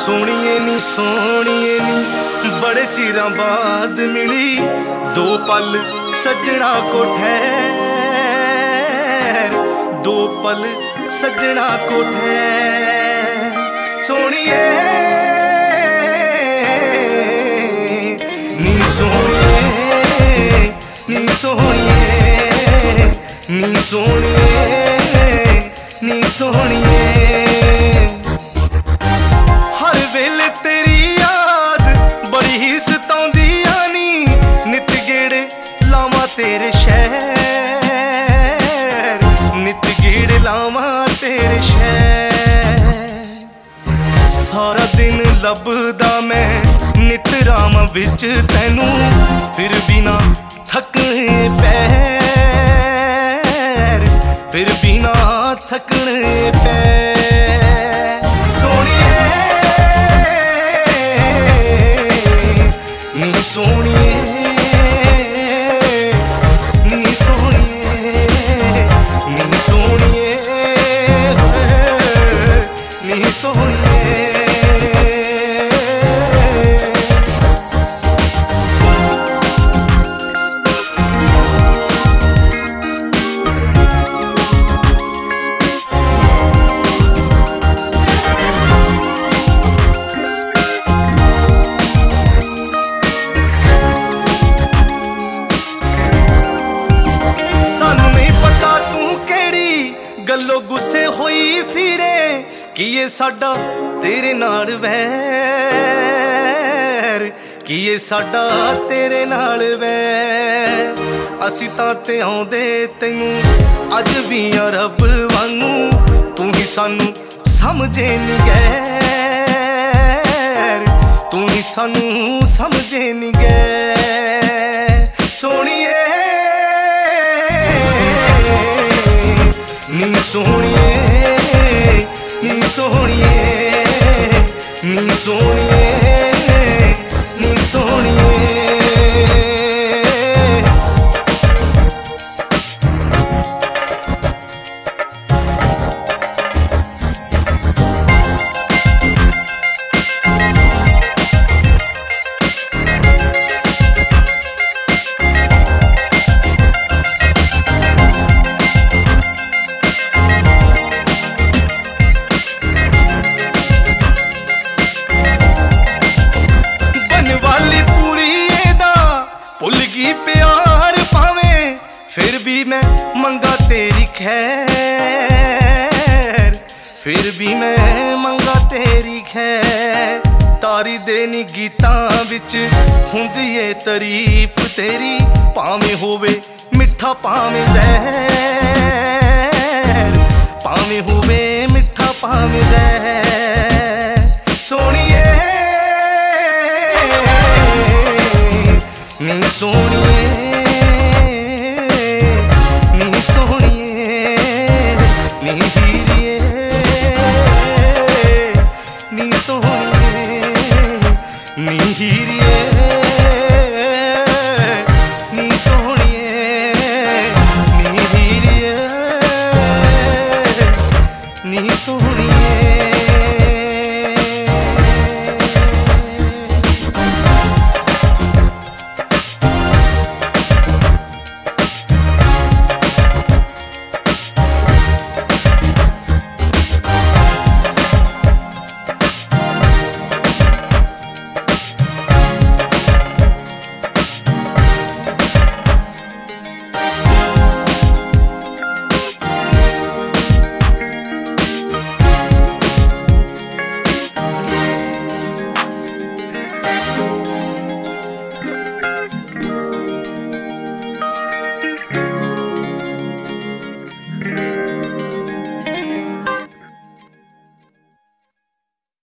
सोहणीए नी बड़े चिरां बाद मिली दो पल सजना को ठहर, दो पल सजना को ठहर। सोहणीए नी सोहणीए नी सोहणीए नी सोहणीए नी सोहणीए। हर वेले तेरी याद बड़ी ही सताउंदी आनी, नित गेड़े लावां तेरे शहर, नित गेड़े लावां तेरे शहर। सारा दिन लभदा मैं नित राम विच तैनू, फिर भी ना थकने पैर, फिर भी ना थकने पैर। सोहणीए नी सोहणीए नी सोहणीए नी सोहणीए नी सोहणीए। गल्लो गुस्से होई फिरे कि ये साडा तेरे नाल वैर, कि ये साडा तेरे नाल वैर। असी तां ते आउंदे तैनू अज भी रब वांगू, तू ही सानू समझे नी गैर, तू ही सानू समझे नी गैर। सोहणीए नी सोहणीए नी सोहणीए नी सोहणीए नी सोहणीए। प्यार पावे फिर भी मैं मंगा तेरी खैर, फिर भी मैं मंगा तेरी खैर। तारी देनी गीतां विच हुंदी ए तारीफ तेरी, भावें होवे मिठा भावें ज़हर, भावें होवे मिठा भावें ज़हर। सोहणीए नी सोहणीए नी सोहणीए नी हीरिए नी सोहणीए नी हीरिए नी सोहणीए नी हीरिए नी सोहणीए।